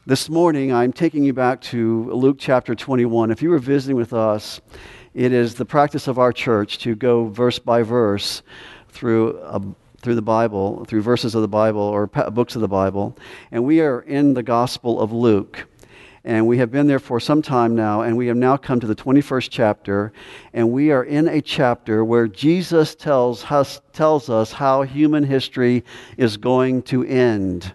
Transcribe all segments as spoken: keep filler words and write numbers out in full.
This morning, I'm taking you back to Luke chapter twenty-one. If you were visiting with us, it is the practice of our church to go verse by verse through a, through the Bible, through verses of the Bible or pa- books of the Bible. And we are in the Gospel of Luke. And we have been there for some time now, and we have now come to the twenty-first chapter, and we are in a chapter where Jesus tells us, tells us how human history is going to end.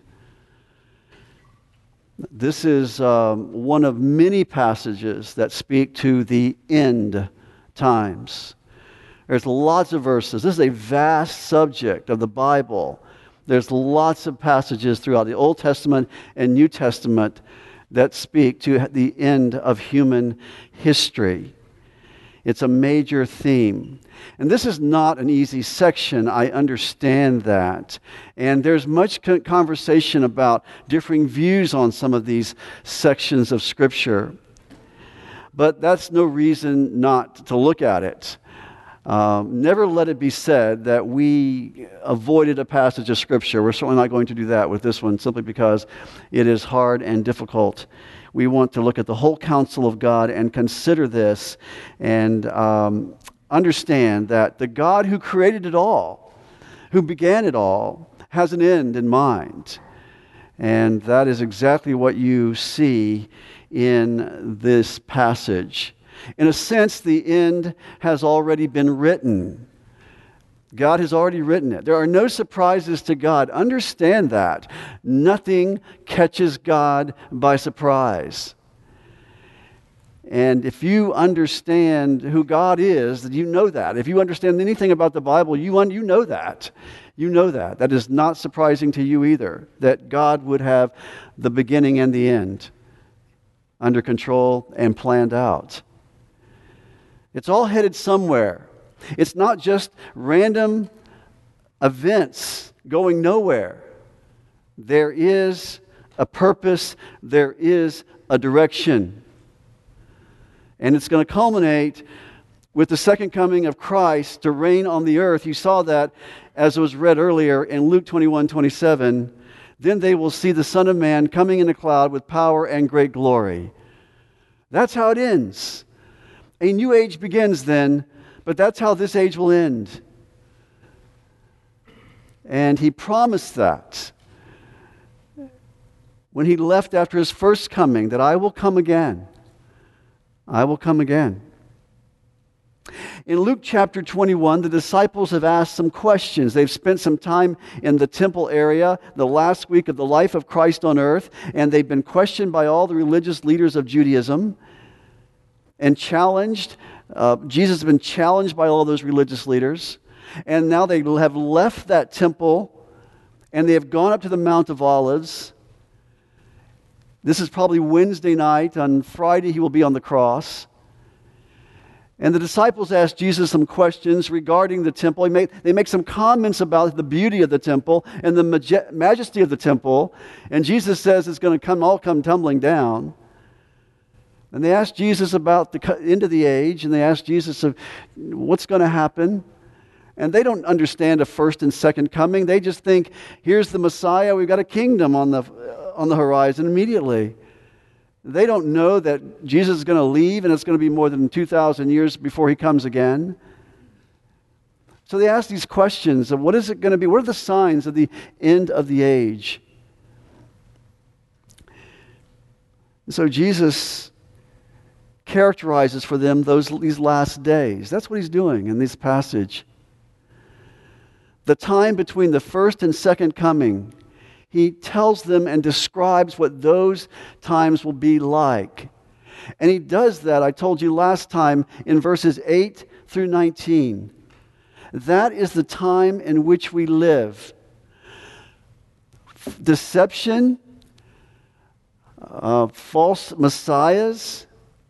This is um, one of many passages that speak to the end times. There's lots of verses. This is a vast subject of the Bible. There's lots of passages throughout the Old Testament and New Testament that speak to the end of human history. It's a major theme. And this is not an easy section, I understand that. And there's much conversation about differing views on some of these sections of Scripture. But that's no reason not to look at it. Um, never let it be said that we avoided a passage of Scripture. We're certainly not going to do that with this one, simply because it is hard and difficult. We want to look at the whole counsel of God and consider this and um, understand that the God who created it all, who began it all, has an end in mind. And that is exactly what you see in this passage. In a sense, the end has already been written. God has already written it. There are no surprises to God. Understand that. Nothing catches God by surprise. And if you understand who God is, you know that. If you understand anything about the Bible, you, un- you know that. You know that. That is not surprising to you either, that God would have the beginning and the end under control and planned out. It's all headed somewhere. It's not just random events going nowhere. There is a purpose. There is a direction. And it's going to culminate with the second coming of Christ to reign on the earth. You saw that as it was read earlier in Luke twenty-one twenty-seven. Then they will see the Son of Man coming in a cloud with power and great glory. That's how it ends. A new age begins then, but that's how this age will end. And he promised that when he left after his first coming, that I will come again. I will come again. In Luke chapter twenty-one, the disciples have asked some questions. They've spent some time in the temple area, the last week of the life of Christ on earth, and they've been questioned by all the religious leaders of Judaism and challenged. Uh, Jesus has been challenged by all those religious leaders. And now they have left that temple and they have gone up to the Mount of Olives. This is probably Wednesday night. On Friday, he will be on the cross. And the disciples ask Jesus some questions regarding the temple. They make, they make some comments about the beauty of the temple and the maj- majesty of the temple. And Jesus says it's going to come all come tumbling down. And they ask Jesus about the end of the age, and they ask Jesus of what's going to happen. And they don't understand a first and second coming. They just think, here's the Messiah, we've got a kingdom on the, on the horizon immediately. They don't know that Jesus is going to leave, and it's going to be more than two thousand years before he comes again. So they ask these questions of what is it going to be? What are the signs of the end of the age? So Jesus characterizes for them those these last days. That's what he's doing in this passage. The time between the first and second coming, he tells them and describes what those times will be like. And he does that, I told you last time, in verses eight through nineteen. That is the time in which we live. Deception, uh, false messiahs,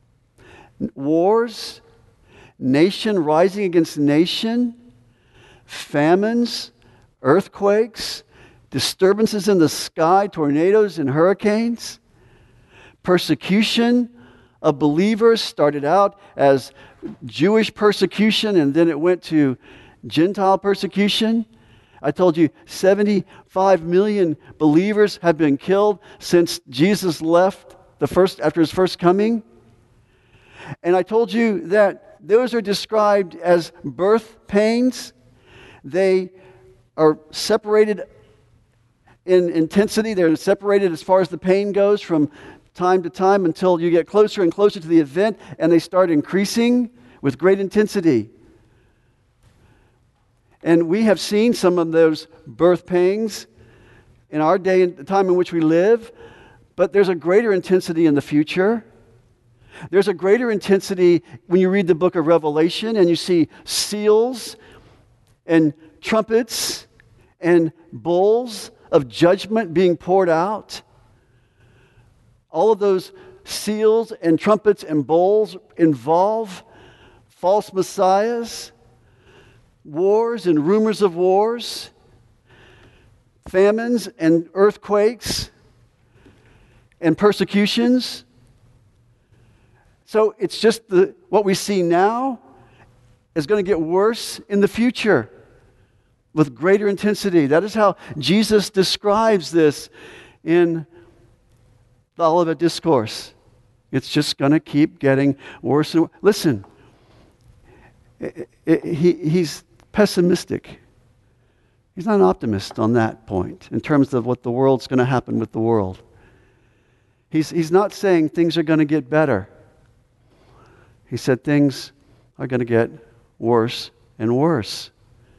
wars, nation rising against nation, famines, earthquakes, disturbances in the sky, tornadoes and hurricanes, persecution of believers started out as Jewish persecution and then it went to Gentile persecution. I told you seventy-five million believers have been killed since Jesus left the first after his first coming. And I told you that those are described as birth pains. They are separated in intensity. They're separated as far as the pain goes from time to time until you get closer and closer to the event, and they start increasing with great intensity. And we have seen some of those birth pangs in our day and the time in which we live, but there's a greater intensity in the future. There's a greater intensity when you read the book of Revelation and you see seals and trumpets and bowls of judgment being poured out. All of those seals and trumpets and bowls involve false messiahs, wars and rumors of wars, famines and earthquakes and persecutions. So it's just the what we see now is going to get worse in the future with greater intensity. That is how Jesus describes this in the Olivet Discourse. It's just going to keep getting worse and worse. Listen, it, it, he, he's pessimistic. He's not an optimist on that point in terms of what the world's going to happen with the world. He's, he's not saying things are going to get better. He said things are going to get worse and worse.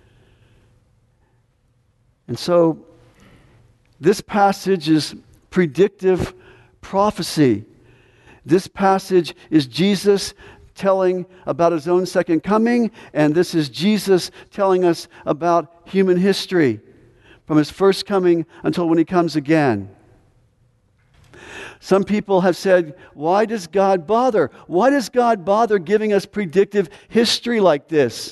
And so this passage is predictive prophecy. This passage is Jesus telling about his own second coming, and this is Jesus telling us about human history from his first coming until when he comes again. Some people have said, why does God bother? Why does God bother giving us predictive history like this?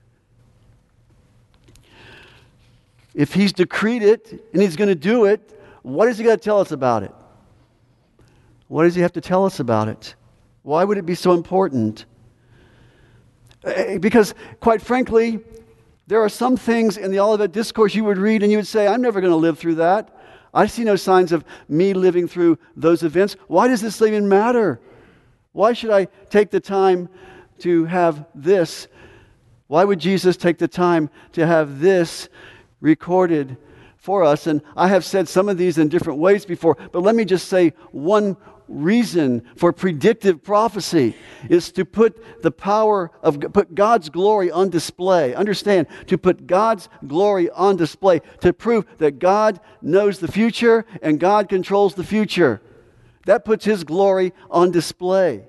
If he's decreed it and he's going to do it, what is he going to tell us about it? What does he have to tell us about it? Why would it be so important? Because, quite frankly, there are some things in the Olivet Discourse you would read and you would say, I'm never going to live through that. I see no signs of me living through those events. Why does this even matter? Why should I take the time to have this? Why would Jesus take the time to have this recorded for us? And I have said some of these in different ways before, but let me just say one reason for predictive prophecy is to put the power of, put God's glory on display. Understand, to put God's glory on display, to prove that God knows the future and God controls the future. That puts his glory on display.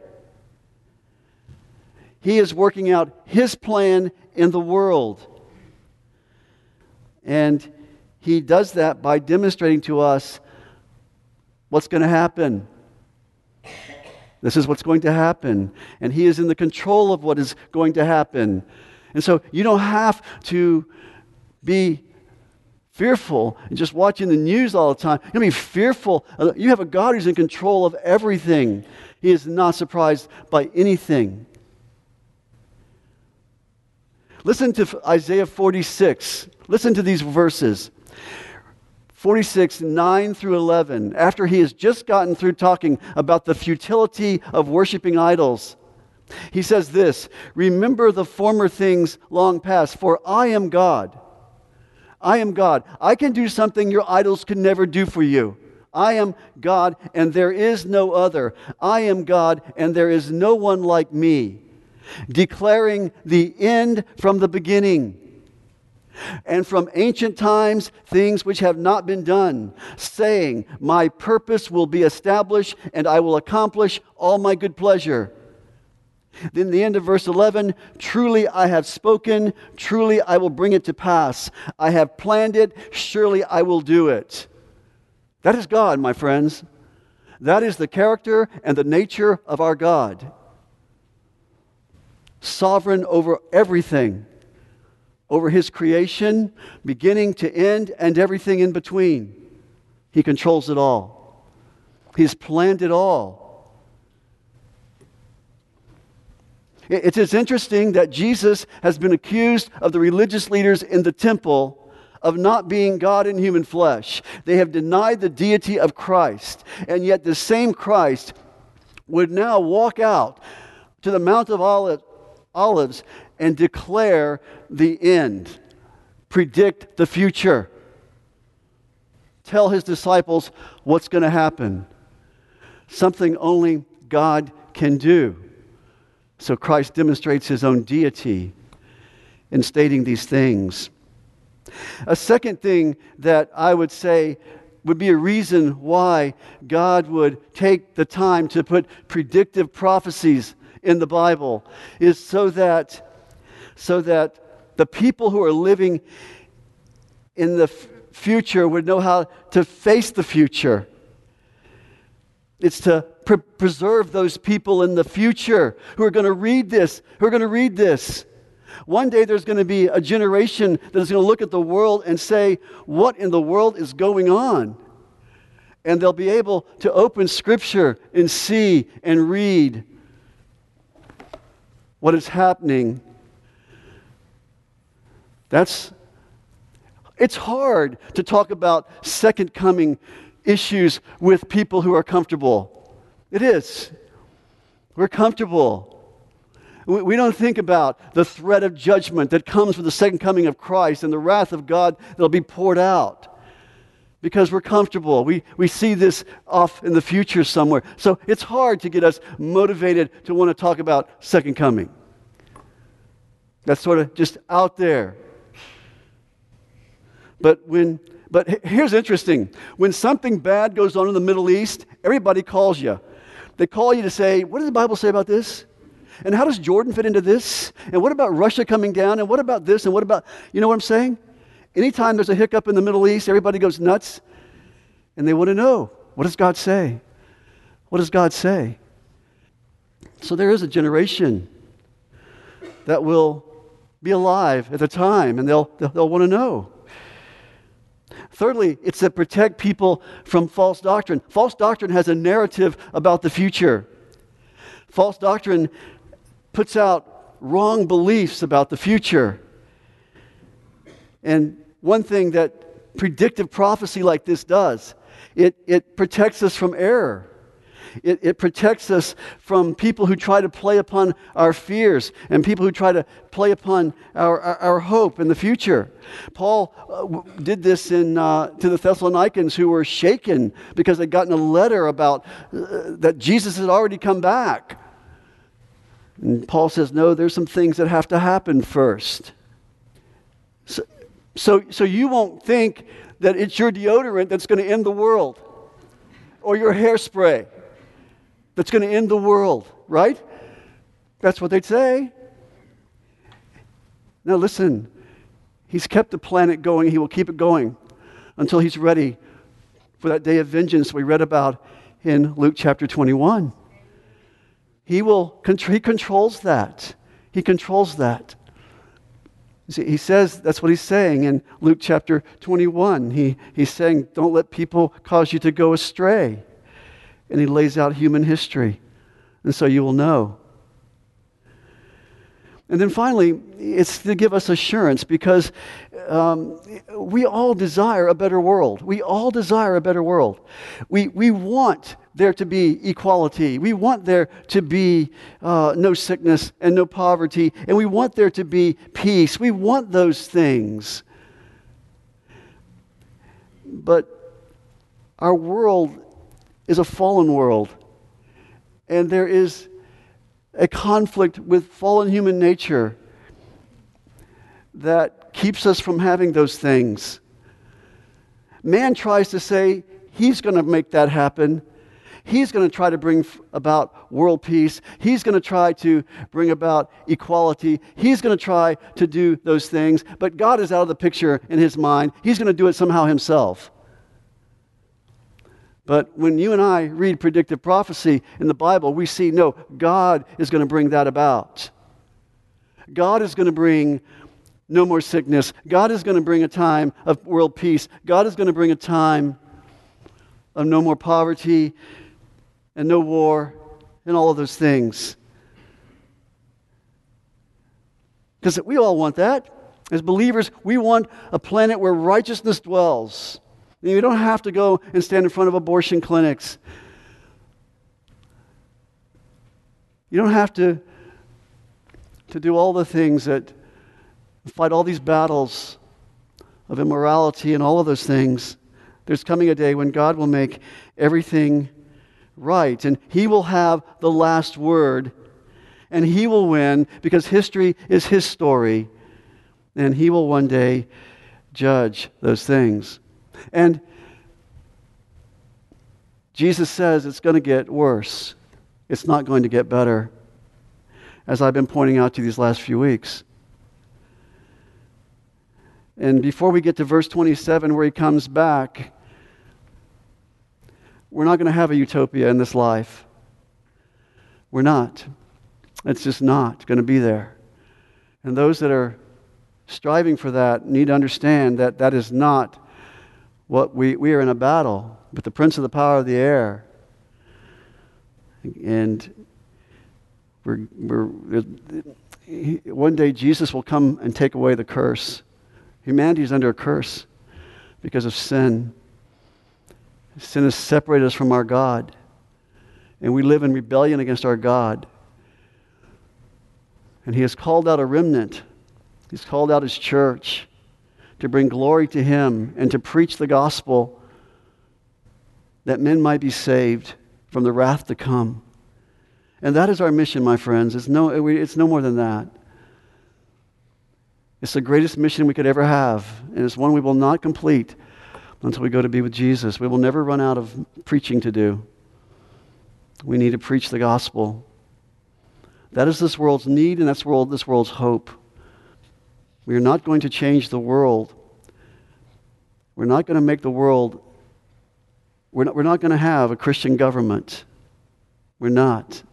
He is working out his plan in the world. And he does that by demonstrating to us what's going to happen. This is what's going to happen. And he is in the control of what is going to happen. And so you don't have to be fearful and just watching the news all the time. You don't be fearful. You have a God who's in control of everything. He is not surprised by anything. Listen to Isaiah forty-six. Listen to these verses. forty-six, nine through eleven. After he has just gotten through talking about the futility of worshiping idols, he says this, remember the former things long past, for I am God. I am God. I can do something your idols can never do for you. I am God, and there is no other. I am God, and there is no one like me. Declaring the end from the beginning, and from ancient times things which have not been done, saying, my purpose will be established, and I will accomplish all my good pleasure. Then the end of verse eleven, truly I have spoken, truly I will bring it to pass. I have planned it, surely I will do it. That is God, my friends. That is the character and the nature of our God. Sovereign over everything, over his creation, beginning to end, and everything in between. He controls it all. He's planned it all. It is interesting that Jesus has been accused of the religious leaders in the temple of not being God in human flesh. They have denied the deity of Christ. And yet the same Christ would now walk out to the Mount of Olives and declare the end, predict the future, tell his disciples what's going to happen. Something only God can do. So Christ demonstrates his own deity in stating these things. A second thing that I would say would be a reason why God would take the time to put predictive prophecies in the Bible is so that so that the people who are living in the f- future would know how to face the future. It's to pre- preserve those people in the future who are going to read this, who are going to read this. One day there's going to be a generation that is going to look at the world and say, what in the world is going on? And they'll be able to open Scripture and see and read what is happening. That's, it's hard to talk about second coming issues with people who are comfortable. It is. We're comfortable. We, we don't think about the threat of judgment that comes with the second coming of Christ and the wrath of God that'll be poured out because we're comfortable. We, we see this off in the future somewhere. So it's hard to get us motivated to want to talk about second coming. That's sort of just out there. But when, but here's interesting. When something bad goes on in the Middle East, everybody calls you. They call you to say, what does the Bible say about this? And how does Jordan fit into this? And what about Russia coming down? And what about this? And what about, you know what I'm saying? Anytime there's a hiccup in the Middle East, everybody goes nuts. And they want to know, what does God say? What does God say? So there is a generation that will be alive at the time, and they'll, they'll, they'll want to know. Thirdly, it's to protect people from false doctrine. False doctrine has a narrative about the future. False doctrine puts out wrong beliefs about the future. And one thing that predictive prophecy like this does, it, it protects us from error. It, it protects us from people who try to play upon our fears and people who try to play upon our, our, our hope in the future. Paul uh, w- did this in, uh, to the Thessalonians who were shaken because they'd gotten a letter about uh, that Jesus had already come back. And Paul says, no, there's some things that have to happen first. So, so, so you won't think that it's your deodorant that's going to end the world or your hairspray that's going to end the world, right? That's what they'd say. Now listen, he's kept the planet going. He will keep it going until he's ready for that day of vengeance we read about in Luke chapter twenty-one. He will, he controls that. He controls that. See, he says, that's what he's saying in Luke chapter twenty-one. He, he's saying, don't let people cause you to go astray. And he lays out human history. And so you will know. And then finally, it's to give us assurance because um, we all desire a better world. We all desire a better world. We, we want there to be equality. We want there to be uh, no sickness and no poverty. And we want there to be peace. We want those things. But our world is a fallen world. And there is a conflict with fallen human nature that keeps us from having those things. Man tries to say he's going to make that happen. He's going to try to bring about world peace. He's going to try to bring about equality. He's going to try to do those things. But God is out of the picture in his mind. He's going to do it somehow himself. But when you and I read predictive prophecy in the Bible, we see, no, God is going to bring that about. God is going to bring no more sickness. God is going to bring a time of world peace. God is going to bring a time of no more poverty and no war and all of those things. Because we all want that. As believers, we want a planet where righteousness dwells. You don't have to go and stand in front of abortion clinics. You don't have to, to do all the things that fight all these battles of immorality and all of those things. There's coming a day when God will make everything right, and He will have the last word, and He will win because history is His story, and He will one day judge those things. And Jesus says it's going to get worse. It's not going to get better, as I've been pointing out to you these last few weeks. And before we get to verse twenty-seven, where He comes back, we're not going to have a utopia in this life. We're not. It's just not going to be there. And those that are striving for that need to understand that that is not what we, we are in a battle with the prince of the power of the air. And we're, we're, one day Jesus will come and take away the curse. Humanity is under a curse because of sin. Sin has separated us from our God, and we live in rebellion against our God. And He has called out a remnant. He's called out His church to bring glory to Him and to preach the gospel that men might be saved from the wrath to come. And that is our mission, my friends. It's no, it's no more than that. It's the greatest mission we could ever have, and it's one we will not complete until we go to be with Jesus. We will never run out of preaching to do. We need to preach the gospel. That is this world's need, and that's world, this world's hope. We are not going to change the world. We're not going to make the world, we're not, we're not going to have a Christian government. We're not.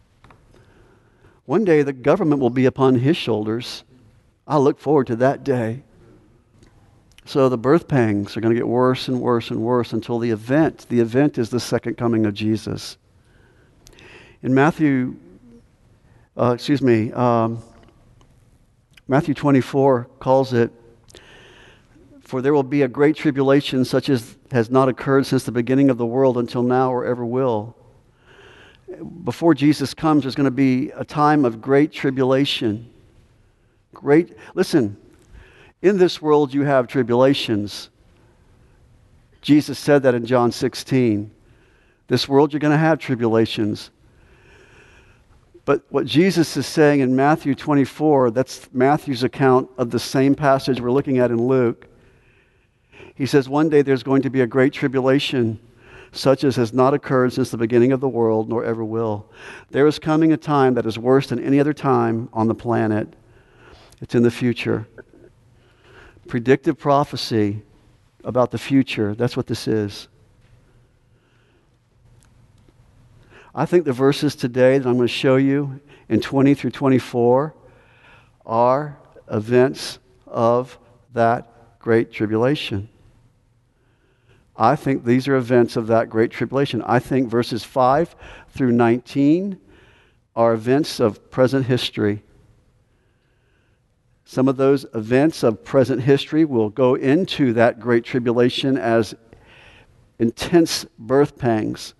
One day the government will be upon His shoulders. I look forward to that day. So the birth pangs are going to get worse and worse and worse until the event. The event is the second coming of Jesus. In Matthew, uh, excuse me, um, Matthew twenty-four calls it, "For there will be a great tribulation such as has not occurred since the beginning of the world until now or ever will." Before Jesus comes, there's going to be a time of great tribulation. Great, listen, in this world you have tribulations. Jesus said that in John sixteen. This world you're going to have tribulations. But what Jesus is saying in Matthew twenty-four, that's Matthew's account of the same passage we're looking at in Luke. He says one day there's going to be a great tribulation, such as has not occurred since the beginning of the world, nor ever will. There is coming a time that is worse than any other time on the planet. It's in the future. Predictive prophecy about the future. That's what this is. I think the verses today that I'm going to show you in twenty through twenty-four are events of that great tribulation. I think these are events of that great tribulation. I think verses five through nineteen are events of present history. Some of those events of present history will go into that great tribulation as intense birth pangs.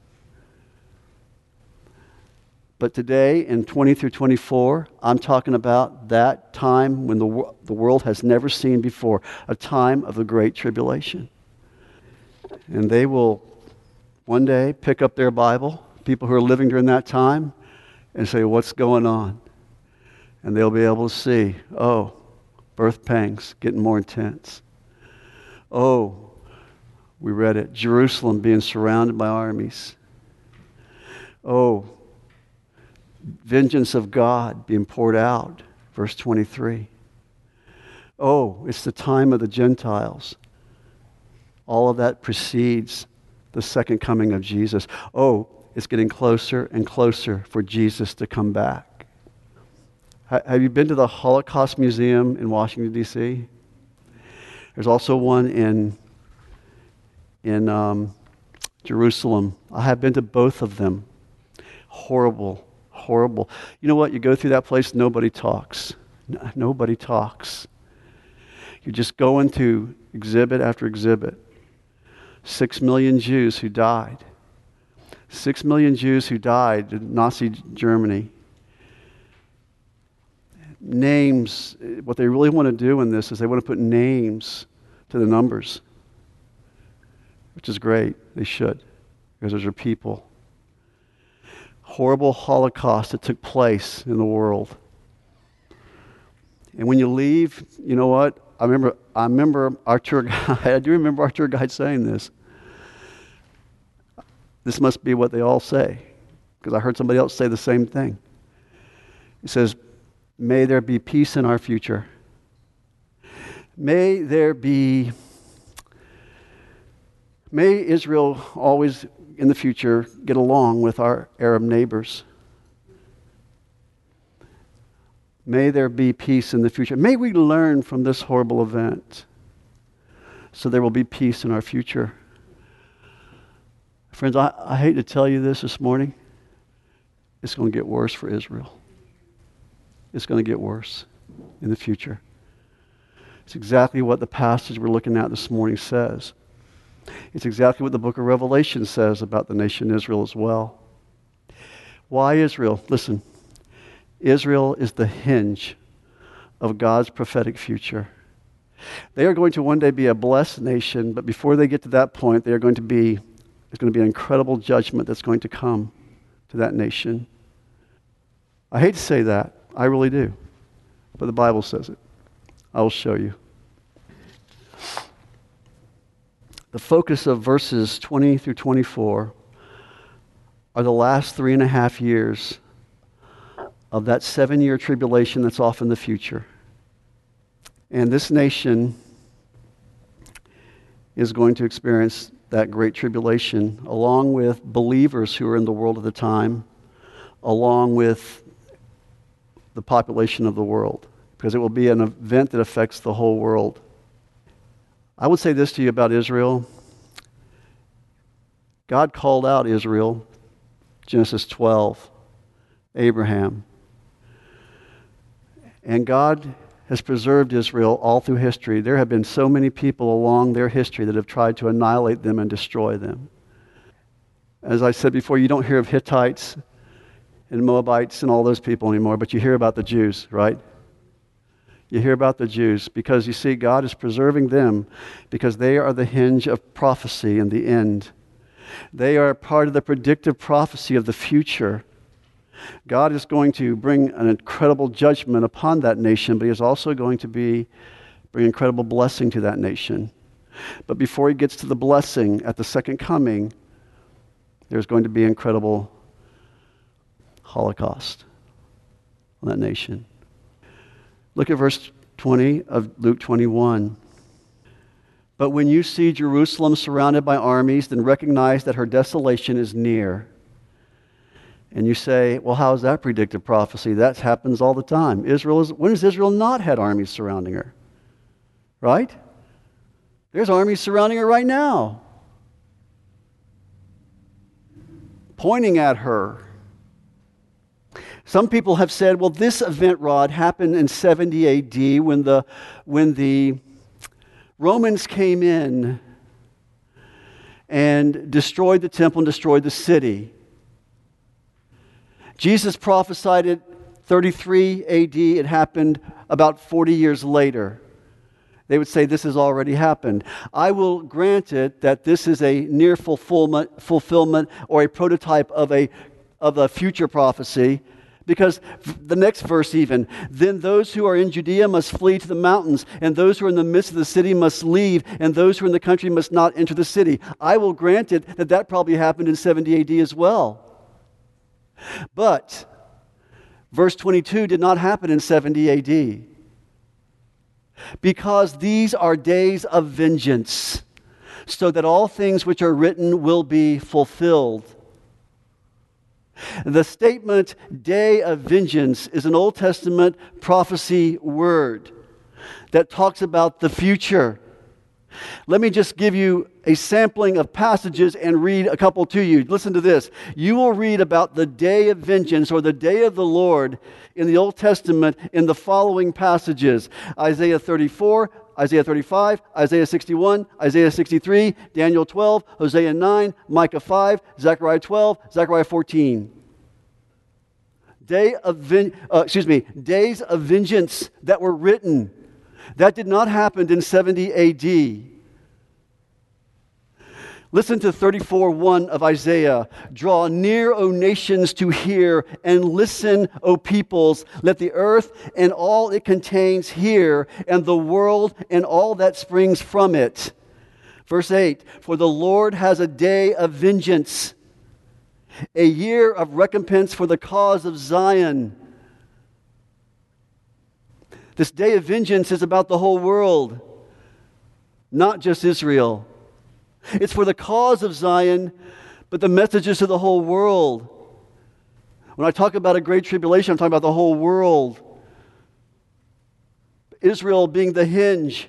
But today, in twenty through twenty-four, I'm talking about that time when the, the world has never seen before, a time of the great tribulation. And they will one day pick up their Bible, people who are living during that time, and say, what's going on? And they'll be able to see, oh, birth pangs getting more intense. Oh, we read it, Jerusalem being surrounded by armies. Oh, vengeance of God being poured out, verse twenty-three. Oh, it's the time of the Gentiles. All of that precedes the second coming of Jesus. Oh, it's getting closer and closer for Jesus to come back. Have you been to the Holocaust Museum in Washington, D C? There's also one in, in um, Jerusalem. I have been to both of them. Horrible, horrible. You know what? You go through that place, nobody talks. No, nobody talks. You just go into exhibit after exhibit. Six million Jews who died. Six million Jews who died in Nazi Germany. Names, what they really want to do in this is they want to put names to the numbers, which is great. They should, because those are people. Horrible Holocaust that took place in the world. And when you leave, you know what? I remember I remember our tour guide, I do remember our tour guide saying this. This must be what they all say, because I heard somebody else say the same thing. He says, may there be peace in our future. May there be, may Israel always in the future get along with our Arab neighbors. May there be peace in the future. May we learn from this horrible event so there will be peace in our future. Friends, I, I hate to tell you this this morning. It's going to get worse for Israel. It's going to get worse in the future. It's exactly what the passage we're looking at this morning says. It's exactly what the book of Revelation says about the nation Israel as well. Why Israel? Listen, Israel is the hinge of God's prophetic future. They are going to one day be a blessed nation, but before they get to that point, they are going to be, there's going to be an incredible judgment that's going to come to that nation. I hate to say that. I really do. But the Bible says it. I will show you. The focus of verses twenty through twenty-four are the last three and a half years of that seven-year tribulation that's off in the future. And this nation is going to experience that great tribulation along with believers who are in the world at the time, along with the population of the world, because it will be an event that affects the whole world. I would say this to you about Israel. God called out Israel, Genesis twelve, Abraham. And God has preserved Israel all through history. There have been so many people along their history that have tried to annihilate them and destroy them. As I said before, you don't hear of Hittites and Moabites and all those people anymore, but you hear about the Jews, right? You hear about the Jews because you see God is preserving them because they are the hinge of prophecy in the end. They are part of the predictive prophecy of the future. God is going to bring an incredible judgment upon that nation, but he is also going to be bring incredible blessing to that nation. But before he gets to the blessing at the second coming, there's going to be incredible Holocaust on that nation. Look at verse twenty of Luke twenty-one. But when you see Jerusalem surrounded by armies, then recognize that her desolation is near. And you say, well, how is that predictive prophecy? That happens all the time. Israel is, when has Israel not had armies surrounding her? Right? There's armies surrounding her right now, pointing at her. Some people have said, well, this event, Rod, happened in seventy A D when the, when the Romans came in and destroyed the temple and destroyed the city. Jesus prophesied it thirty-three A D. It happened about forty years later. They would say this has already happened. I will grant it that this is a near fulfillment, fulfillment or a prototype of a, of a future prophecy. Because the next verse even, then those who are in Judea must flee to the mountains, and those who are in the midst of the city must leave, and those who are in the country must not enter the city. I will grant it that that probably happened in seventy A D as well. But verse twenty-two did not happen in seventy A D. Because these are days of vengeance, so that all things which are written will be fulfilled. The statement, day of vengeance, is an Old Testament prophecy word that talks about the future. Let me just give you a sampling of passages and read a couple to you. Listen to this. You will read about the day of vengeance or the day of the Lord in the Old Testament in the following passages. Isaiah thirty-four, Isaiah thirty-five, Isaiah sixty-one, Isaiah sixty-three, Daniel twelve, Hosea nine, Micah five, Zechariah twelve, Zechariah fourteen. Day of ven- uh, excuse me, days of vengeance that were written. That did not happen in seventy A D. Listen to thirty-four one of Isaiah. Draw near, O nations, to hear, and listen, O peoples. Let the earth and all it contains hear, and the world and all that springs from it. Verse eight, for the Lord has a day of vengeance, a year of recompense for the cause of Zion. This day of vengeance is about the whole world, not just Israel. It's for the cause of Zion, but the message is to the whole world. When I talk about a great tribulation, I'm talking about the whole world. Israel being the hinge.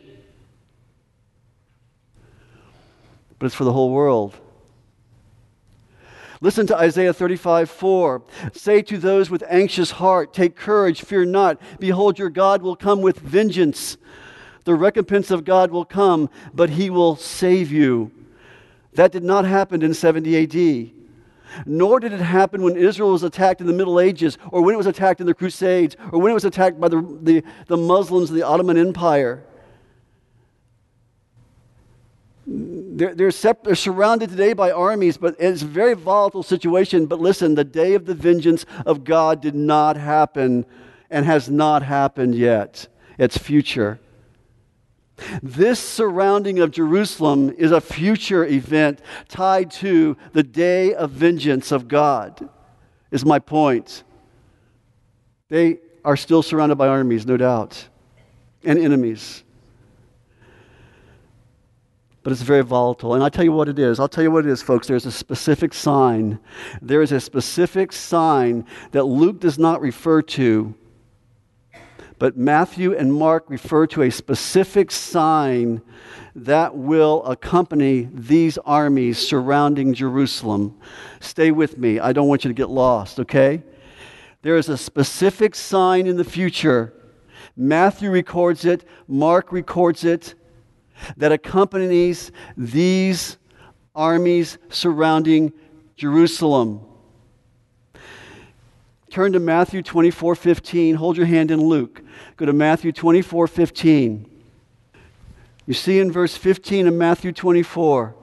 But it's for the whole world. Listen to Isaiah thirty-five four. Say to those with anxious heart, take courage, fear not. Behold, your God will come with vengeance. The recompense of God will come, but he will save you. That did not happen in seventy A D. Nor did it happen when Israel was attacked in the Middle Ages, or when it was attacked in the Crusades, or when it was attacked by the, the, the Muslims of the Ottoman Empire. They're, they're, sep- they're surrounded today by armies, but it's a very volatile situation. But listen, the day of the vengeance of God did not happen and has not happened yet. It's future. This surrounding of Jerusalem is a future event tied to the day of vengeance of God, is my point. They are still surrounded by armies, no doubt, and enemies. But it's very volatile. And I'll tell you what it is. I'll tell you what it is, folks. There's a specific sign. There is a specific sign that Luke does not refer to, but Matthew and Mark refer to a specific sign that will accompany these armies surrounding Jerusalem. Stay with me. I don't want you to get lost, okay? There is a specific sign in the future. Matthew records it. Mark records it. That accompanies these armies surrounding Jerusalem. Turn to Matthew twenty-four fifteen. Hold your hand in Luke. Go to Matthew twenty-four fifteen. You see in verse fifteen of Matthew twenty-four.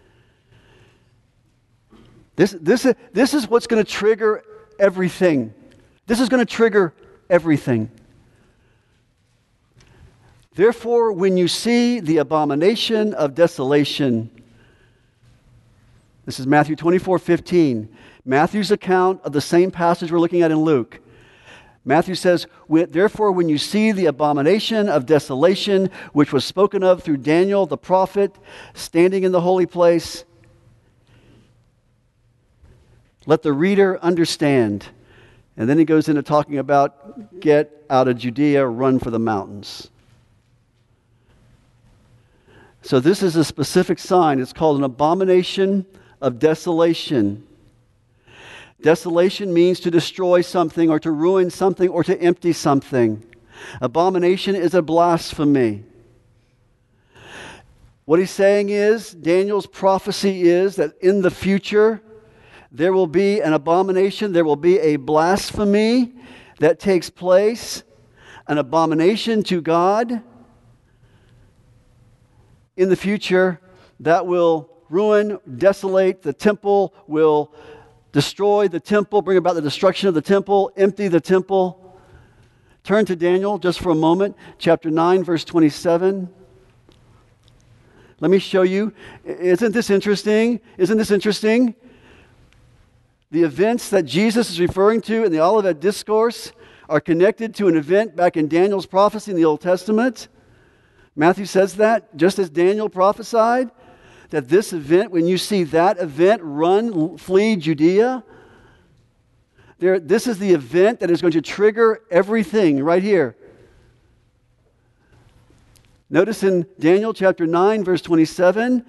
This, this, this is what's going to trigger everything. This is going to trigger everything. Therefore, when you see the abomination of desolation, this is Matthew twenty-four fifteen, Matthew's account of the same passage we're looking at in Luke. Matthew says, therefore, when you see the abomination of desolation, which was spoken of through Daniel the prophet, standing in the holy place, let the reader understand. And then he goes into talking about get out of Judea, run for the mountains. So this is a specific sign. It's called an abomination of desolation. Desolation means to destroy something or to ruin something or to empty something. Abomination is a blasphemy. What he's saying is, Daniel's prophecy is that in the future there will be an abomination, there will be a blasphemy that takes place, an abomination to God in the future that will ruin, desolate the temple, will destroy the temple, bring about the destruction of the temple, empty the temple. Turn to Daniel just for a moment, chapter nine, verse twenty-seven. Let me show you. Isn't this interesting? Isn't this interesting? The events that Jesus is referring to in the Olivet Discourse are connected to an event back in Daniel's prophecy in the Old Testament. Matthew says that, just as Daniel prophesied, that this event, when you see that event, run, flee Judea. There, this is the event that is going to trigger everything right here. Notice in Daniel chapter nine, verse twenty-seven,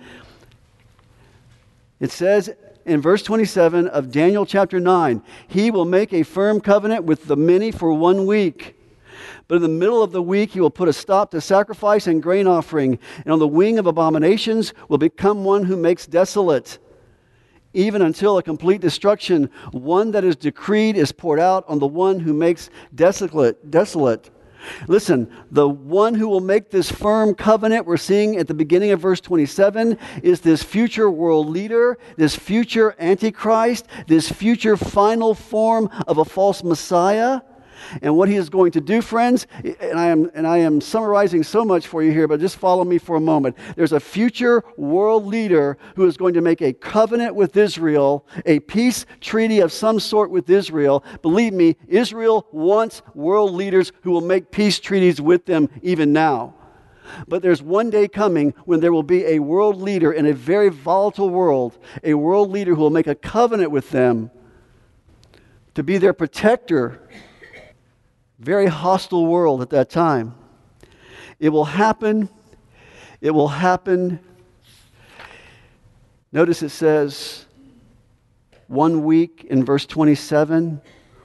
it says in verse twenty-seven of Daniel chapter nine, he will make a firm covenant with the many for one week. But in the middle of the week, he will put a stop to sacrifice and grain offering, and on the wing of abominations will become one who makes desolate, even until a complete destruction. One that is decreed is poured out on the one who makes desolate. desolate. Listen, the one who will make this firm covenant we're seeing at the beginning of verse twenty-seven is this future world leader, this future Antichrist, this future final form of a false Messiah. And what he is going to do, friends, and I am and I am summarizing so much for you here, but just follow me for a moment. There's a future world leader who is going to make a covenant with Israel, a peace treaty of some sort with Israel. Believe me, Israel wants world leaders who will make peace treaties with them even now. But there's one day coming when there will be a world leader in a very volatile world, a world leader who will make a covenant with them to be their protector. Very hostile world at that time. It will happen. It will happen. Notice it says one week in verse twenty-seven.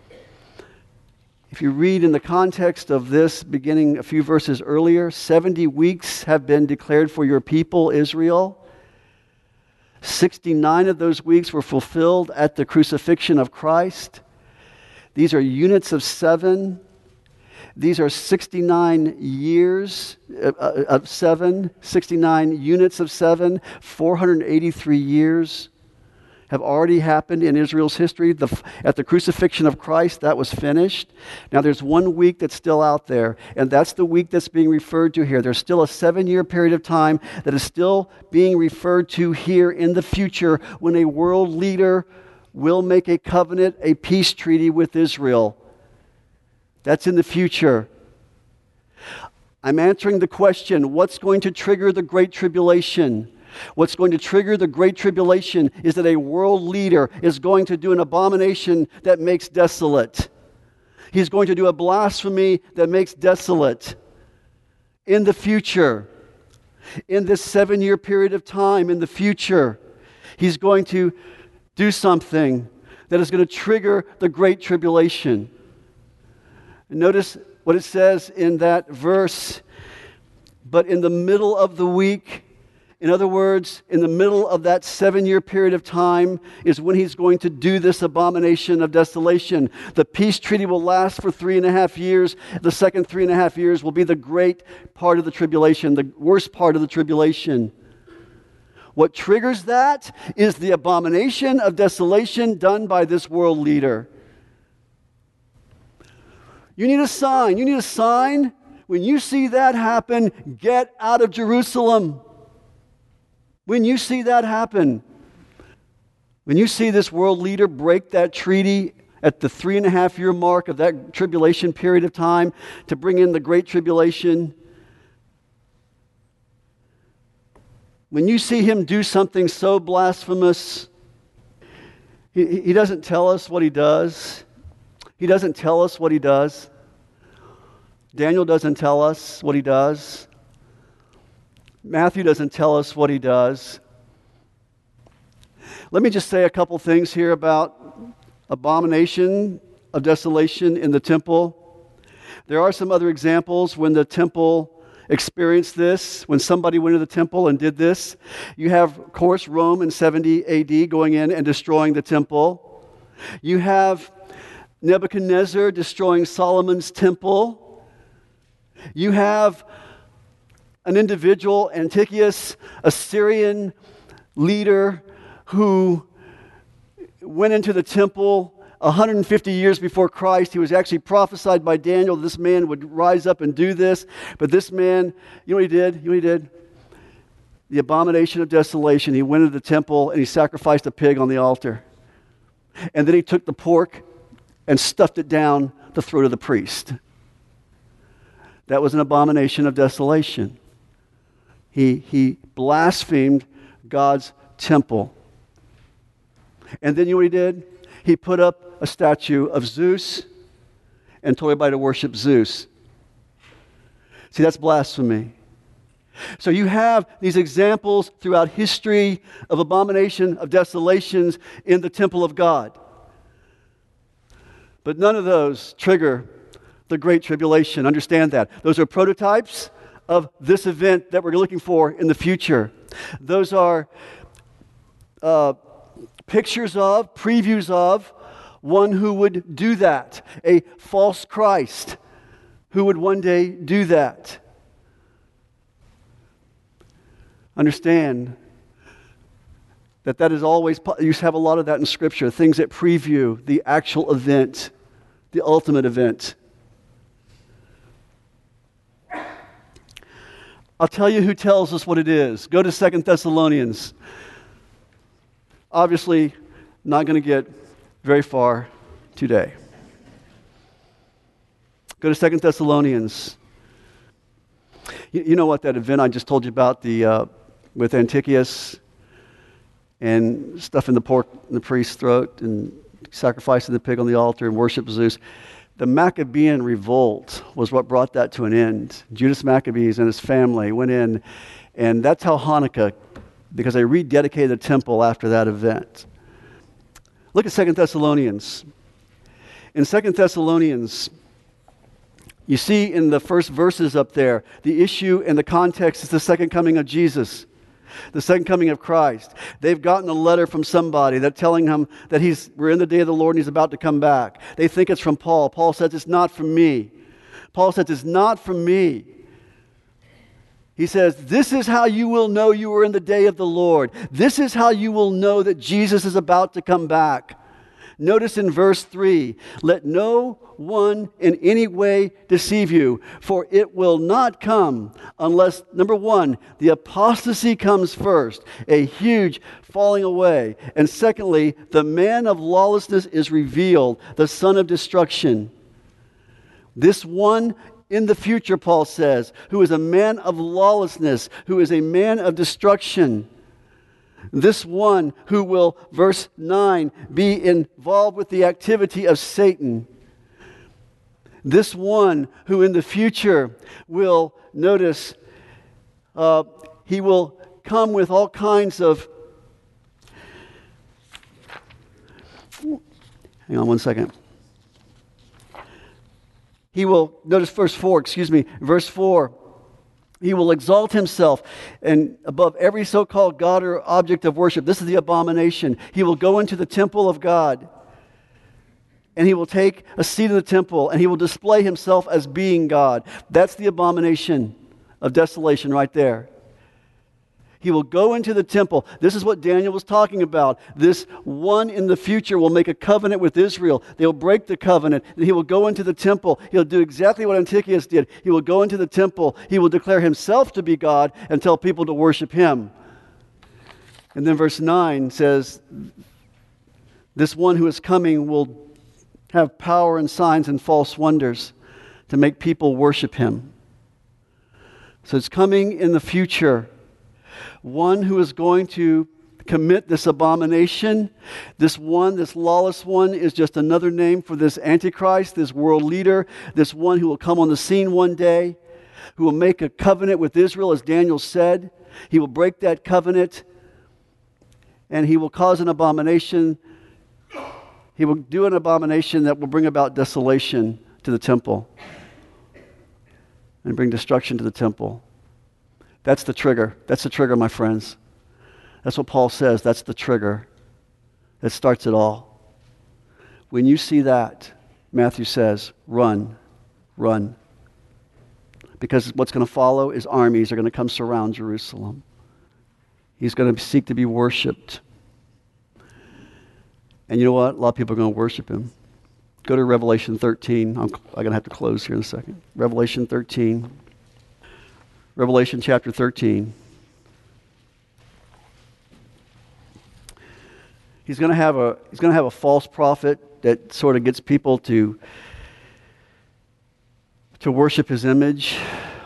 If you read in the context of this, beginning a few verses earlier, seventy weeks have been declared for your people, Israel. sixty-nine of those weeks were fulfilled at the crucifixion of Christ. These are units of seven. These are sixty-nine years of seven, sixty-nine units of seven, four hundred eighty-three years have already happened in Israel's history. The, at the crucifixion of Christ, that was finished. Now there's one week that's still out there, and that's the week that's being referred to here. There's still a seven-year period of time that is still being referred to here in the future when a world leader will make a covenant, a peace treaty with Israel. That's in the future. I'm answering the question, what's going to trigger the Great Tribulation? What's going to trigger the Great Tribulation is that a world leader is going to do an abomination that makes desolate. He's going to do a blasphemy that makes desolate. In the future, in this seven-year period of time in the future, he's going to do something that is going to trigger the Great Tribulation. Notice what it says in that verse, but in the middle of the week, in other words, in the middle of that seven-year period of time is when he's going to do this abomination of desolation. The peace treaty will last for three and a half years. The second three and a half years will be the great part of the tribulation, the worst part of the tribulation. What triggers that is the abomination of desolation done by this world leader. You need a sign. You need a sign. When you see that happen, get out of Jerusalem. When you see that happen, when you see this world leader break that treaty at the three and a half year mark of that tribulation period of time to bring in the Great Tribulation, when you see him do something so blasphemous, he, he doesn't tell us what he does. He doesn't tell us what he does. Daniel doesn't tell us what he does. Matthew doesn't tell us what he does. Let me just say a couple things here about abomination of desolation in the temple. There are some other examples when the temple experienced this, when somebody went to the temple and did this. You have, of course, Rome in seventy A D going in and destroying the temple. You have Nebuchadnezzar destroying Solomon's temple. You have an individual, Antiochus, a Syrian leader who went into the temple one hundred fifty years before Christ. He was actually prophesied by Daniel this man would rise up and do this. But this man, you know what he did? You know what he did? The abomination of desolation. He went into the temple and he sacrificed a pig on the altar. And then he took the pork and stuffed it down the throat of the priest. That was an abomination of desolation. He, he blasphemed God's temple. And then you know what he did? He put up a statue of Zeus and told everybody to worship Zeus. See, that's blasphemy. So you have these examples throughout history of abomination of desolations in the temple of God. But none of those trigger the Great Tribulation. Understand that. Those are prototypes of this event that we're looking for in the future. Those are uh, pictures of, previews of one who would do that, a false Christ who would one day do that. Understand that that is always, you have a lot of that in Scripture, things that preview the actual event, the ultimate event. I'll tell you who tells us what it is. Go to Second Thessalonians. Obviously, not going to get very far today. Go to Second Thessalonians. You, you know what, that event I just told you about, the uh, with Antiochus and stuff in the pork in the priest's throat and sacrificing the pig on the altar and worship Zeus. The Maccabean revolt was what brought that to an end. Judas Maccabees and his family went in, and that's how Hanukkah, because they rededicated the temple after that event. Look at Second Thessalonians. In Second Thessalonians, you see in the first verses up there, the issue and the context is the second coming of Jesus. The second coming of Christ. They've gotten a letter from somebody that telling him that he's we're in the day of the Lord and he's about to come back. They think it's from Paul. Paul says it's not from me. Paul says it's not from me. He says, this is how you will know you are in the day of the Lord. This is how you will know that Jesus is about to come back. Notice in verse three, let no one in any way deceive you, for it will not come unless, number one, the apostasy comes first, a huge falling away. And secondly, the man of lawlessness is revealed, the son of destruction. This one in the future, Paul says, who is a man of lawlessness, who is a man of destruction. This one who will, verse nine, be involved with the activity of Satan. This one who in the future will, notice, uh, he will come with all kinds of... Hang on one second. He will, notice verse four, excuse me, verse four. He will exalt himself and above every so-called God or object of worship. This is the abomination. He will go into the temple of God and he will take a seat in the temple and he will display himself as being God. That's the abomination of desolation right there. He will go into the temple. This is what Daniel was talking about. This one in the future will make a covenant with Israel. They'll break the covenant. And he will go into the temple. He'll do exactly what Antiochus did. He will go into the temple. He will declare himself to be God and tell people to worship him. And then verse nine says, this one who is coming will have power and signs and false wonders to make people worship him. So it's coming in the future. One who is going to commit this abomination. This one, this lawless one, is just another name for this Antichrist, this world leader, this one who will come on the scene one day, who will make a covenant with Israel, as Daniel said. He will break that covenant, and he will cause an abomination. He will do an abomination that will bring about desolation to the temple and bring destruction to the temple. That's the trigger. That's the trigger, my friends. That's what Paul says. That's the trigger that starts it all. When you see that, Matthew says, run, run. Because what's going to follow is armies are going to come surround Jerusalem. He's going to seek to be worshipped. And you know what? A lot of people are going to worship him. Go to Revelation thirteen. I'm, I'm going to have to close here in a second. Revelation thirteen. Revelation chapter thirteen. He's going to have a he's going to have a false prophet that sort of gets people to to worship his image.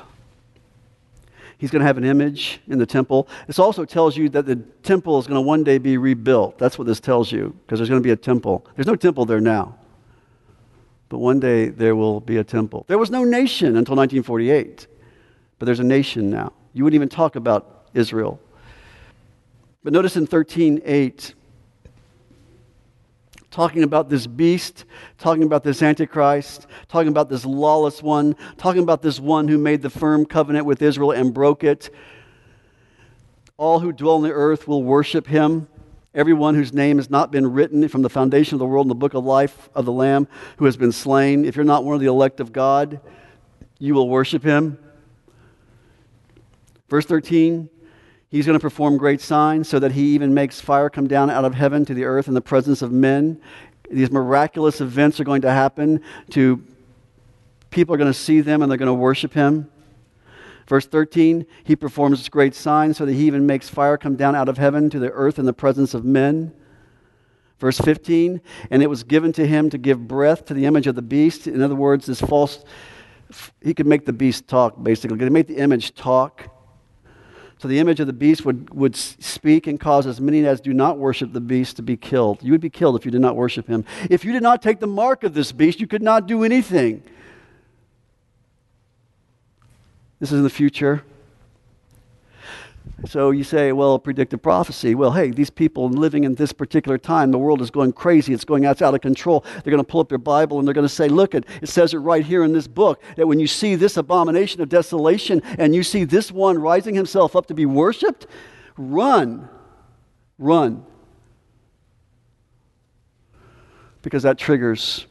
He's going to have an image in the temple. This also tells you that the temple is going to one day be rebuilt. That's what this tells you, because there's going to be a temple. There's no temple there now. But one day there will be a temple. There was no nation until nineteen forty-eight. But there's a nation now. You wouldn't even talk about Israel. But notice in thirteen eight, talking about this beast, talking about this Antichrist, talking about this lawless one, talking about this one who made the firm covenant with Israel and broke it. All who dwell on the earth will worship him. Everyone whose name has not been written from the foundation of the world in the book of life of the Lamb who has been slain. If you're not one of the elect of God, you will worship him. Verse thirteen, he's going to perform great signs so that he even makes fire come down out of heaven to the earth in the presence of men. These miraculous events are going to happen to people are going to see them and they're going to worship him. Verse thirteen, he performs great signs so that he even makes fire come down out of heaven to the earth in the presence of men. Verse fifteen, and it was given to him to give breath to the image of the beast. In other words, this false, he could make the beast talk, basically. He could make the image talk. So the image of the beast would, would speak and cause as many as do not worship the beast to be killed. You would be killed if you did not worship him. If you did not take the mark of this beast, you could not do anything. This is in the future. So you say, well, predictive prophecy. Well, hey, these people living in this particular time, the world is going crazy. It's going out, out of control. They're going to pull up their Bible and they're going to say, look, it, it says it right here in this book that when you see this abomination of desolation and you see this one rising himself up to be worshipped, run. Run. Because that triggers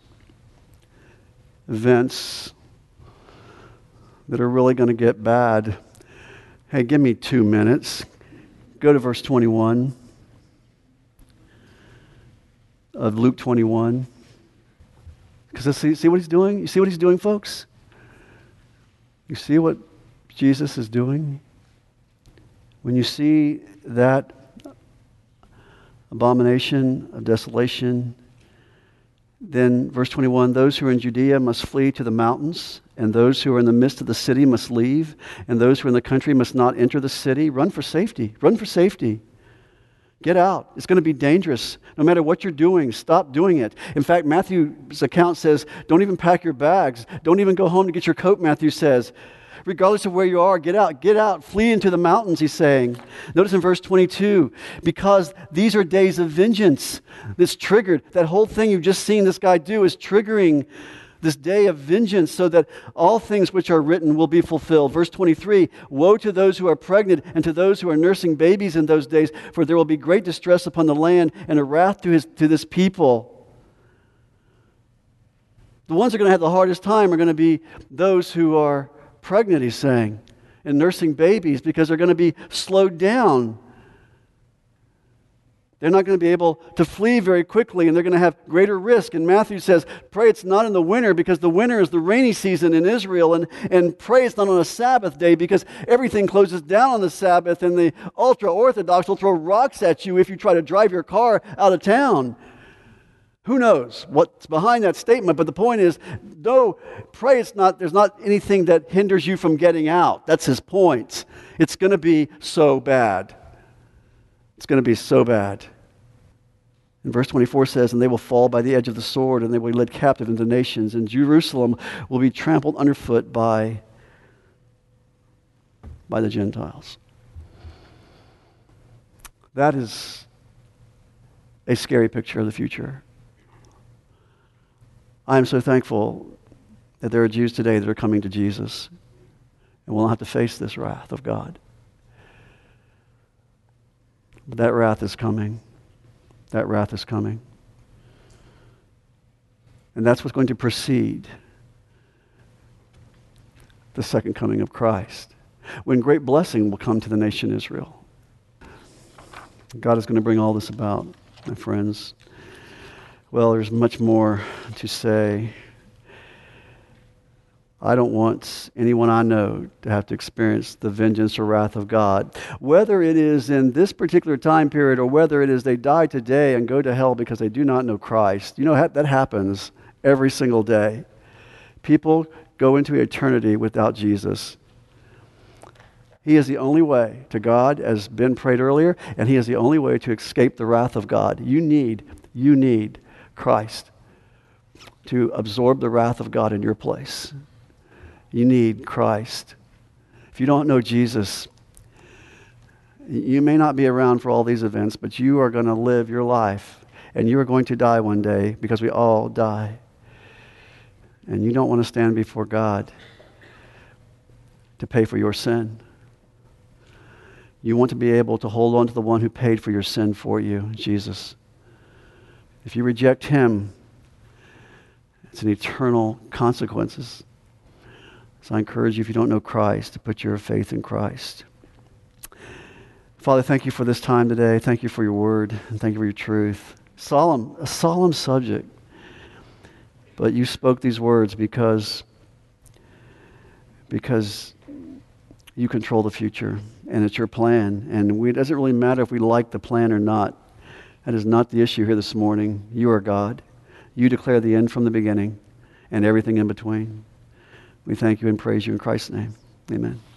events that are really going to get bad. Hey, give me two minutes. Go to verse twenty-one of Luke twenty-one. Because see, see what he's doing? You see what he's doing, folks? You see what Jesus is doing? When you see that abomination of desolation, then verse twenty-one, those who are in Judea must flee to the mountains, and those who are in the midst of the city must leave, and those who are in the country must not enter the city. Run for safety. Run for safety. Get out. It's going to be dangerous. No matter what you're doing, stop doing it. In fact, Matthew's account says, don't even pack your bags. Don't even go home to get your coat, Matthew says. Regardless of where you are, get out, get out, flee into the mountains, he's saying. Notice in verse twenty-two, because these are days of vengeance. This triggered, that whole thing you've just seen this guy do is triggering this day of vengeance so that all things which are written will be fulfilled. Verse twenty-three, woe to those who are pregnant and to those who are nursing babies in those days, for there will be great distress upon the land and a wrath to, his, to this people. The ones who are going to have the hardest time are going to be those who are pregnant, he's saying, and nursing babies, because they're going to be slowed down. They're not going to be able to flee very quickly, and they're going to have greater risk. And Matthew says, pray it's not in the winter, because the winter is the rainy season in Israel, and, and pray it's not on a Sabbath day, because everything closes down on the Sabbath, and the ultra-Orthodox will throw rocks at you if you try to drive your car out of town. Who knows what's behind that statement? But the point is, no, pray it's not, there's not anything that hinders you from getting out. That's his point. It's going to be so bad. It's going to be so bad. And verse twenty-four says, and they will fall by the edge of the sword, and they will be led captive into nations, and Jerusalem will be trampled underfoot by, by the Gentiles. That is a scary picture of the future. I am so thankful that there are Jews today that are coming to Jesus and will not have to face this wrath of God. But that wrath is coming. That wrath is coming. And that's what's going to precede the second coming of Christ, when great blessing will come to the nation Israel. God is going to bring all this about, my friends. Well, there's much more to say. I don't want anyone I know to have to experience the vengeance or wrath of God. Whether it is in this particular time period or whether it is they die today and go to hell because they do not know Christ. You know, that happens every single day. People go into eternity without Jesus. He is the only way to God, as Ben prayed earlier, and he is the only way to escape the wrath of God. You need, you need Christ to absorb the wrath of God in your place. You need Christ. If you don't know Jesus, you may not be around for all these events, but you are going to live your life And you are going to die one day, because we all die. And you don't want to stand before God to pay for your sin. You want to be able to hold on to the one who paid for your sin for you, Jesus. If you reject him, it's an eternal consequences. So I encourage you, if you don't know Christ, to put your faith in Christ. Father, thank you for this time today. Thank you for your word, and thank you for your truth. Solemn, a solemn subject. But you spoke these words because, because you control the future, and it's your plan. And we, it doesn't really matter if we like the plan or not. That is not the issue here this morning. You are God. You declare the end from the beginning and everything in between. We thank you and praise you in Christ's name. Amen.